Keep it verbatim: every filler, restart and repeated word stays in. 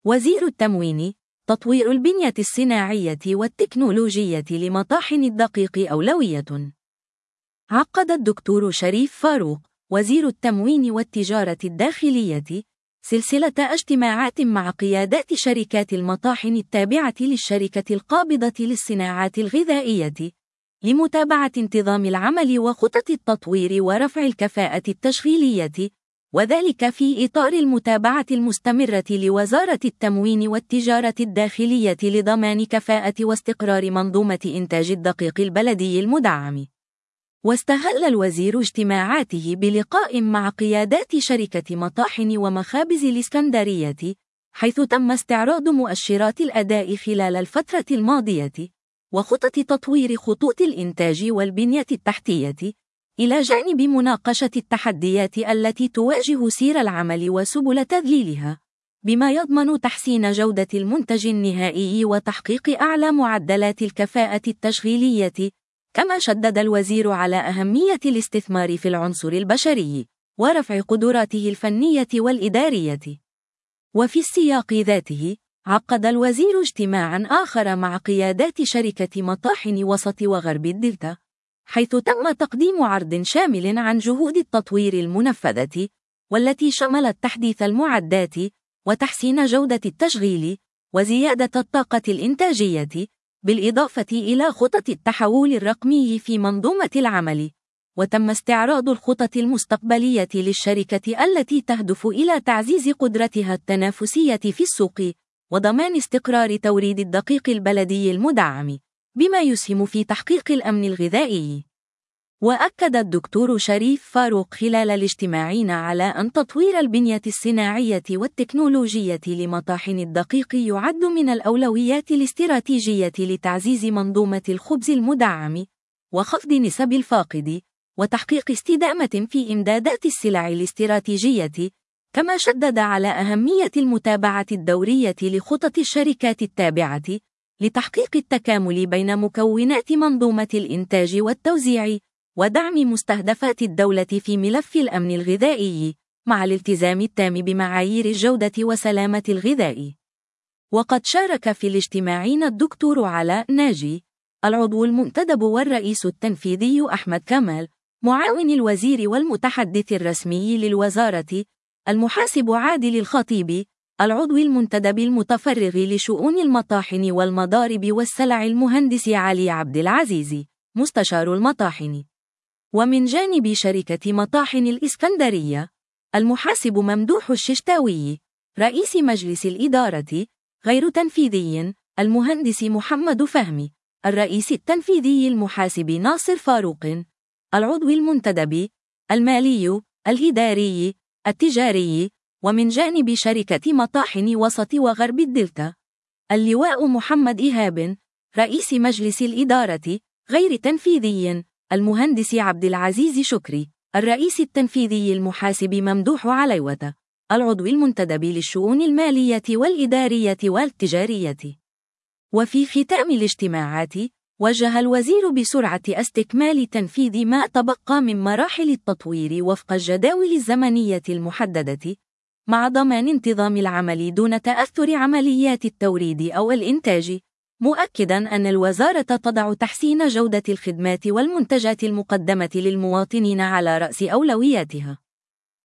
وزير التموين: تطوير البنية الصناعية والتكنولوجية لمطاحن الدقيق أولوية. عقد الدكتور شريف فاروق وزير التموين والتجارة الداخلية سلسلة اجتماعات مع قيادات شركات المطاحن التابعة للشركة القابضة للصناعات الغذائية لمتابعة انتظام العمل وخطط التطوير ورفع الكفاءة التشغيلية، وذلك في إطار المتابعة المستمرة لوزارة التموين والتجارة الداخلية لضمان كفاءة واستقرار منظومة إنتاج الدقيق البلدي المدعم. واستهل الوزير اجتماعاته بلقاء مع قيادات شركة مطاحن ومخابز الإسكندرية، حيث تم استعراض مؤشرات الأداء خلال الفترة الماضية وخطط تطوير خطوط الإنتاج والبنية التحتية، إلى جانب مناقشة التحديات التي تواجه سير العمل وسبل تذليلها، بما يضمن تحسين جودة المنتج النهائي وتحقيق أعلى معدلات الكفاءة التشغيلية. كما شدد الوزير على أهمية الاستثمار في العنصر البشري ورفع قدراته الفنية والإدارية. وفي السياق ذاته، عقد الوزير اجتماعاً آخر مع قيادات شركة مطاحن وسط وغرب الدلتا، حيث تم تقديم عرض شامل عن جهود التطوير المنفذة، والتي شملت تحديث المعدات وتحسين جودة التشغيل وزيادة الطاقة الإنتاجية، بالإضافة إلى خطط التحول الرقمي في منظومة العمل. وتم استعراض الخطط المستقبلية للشركة التي تهدف إلى تعزيز قدرتها التنافسية في السوق وضمان استقرار توريد الدقيق البلدي المدعم، بما يسهم في تحقيق الأمن الغذائي. وأكد الدكتور شريف فاروق خلال الاجتماعين على أن تطوير البنية الصناعية والتكنولوجية لمطاحن الدقيق يعد من الأولويات الاستراتيجية لتعزيز منظومة الخبز المدعم وخفض نسب الفاقد وتحقيق استدامة في إمدادات السلع الاستراتيجية. كما شدد على أهمية المتابعة الدورية لخطط الشركات التابعة لتحقيق التكامل بين مكونات منظومة الإنتاج والتوزيع ودعم مستهدفات الدولة في ملف الأمن الغذائي، مع الالتزام التام بمعايير الجودة وسلامة الغذاء. وقد شارك في الاجتماعين الدكتور علاء ناجي العضو المنتدب والرئيس التنفيذي أحمد كمال معاون الوزير والمتحدث الرسمي للوزارة المحاسب عادل الخطيب العضو المنتدب المتفرغ لشؤون المطاحن والمضارب والسلع المهندس علي عبد العزيز مستشار المطاحن. ومن جانب شركة مطاحن الإسكندرية المحاسب ممدوح الششتاوي رئيس مجلس الإدارة غير تنفيذي المهندس محمد فهمي الرئيس التنفيذي المحاسب ناصر فاروق العضو المنتدب المالي الإداري التجاري. ومن جانب شركة مطاحن وسط وغرب الدلتا اللواء محمد إيهاب رئيس مجلس الإدارة غير تنفيذي المهندس عبد العزيز شكري الرئيس التنفيذي المحاسب ممدوح عليوة العضو المنتدب للشؤون المالية والإدارية والتجارية. وفي ختام الاجتماعات، وجه الوزير بسرعة استكمال تنفيذ ما تبقى من مراحل التطوير وفق الجداول الزمنية المحددة، مع ضمان انتظام العمل دون تأثر عمليات التوريد أو الإنتاج، مؤكداً أن الوزارة تضع تحسين جودة الخدمات والمنتجات المقدمة للمواطنين على رأس أولوياتها.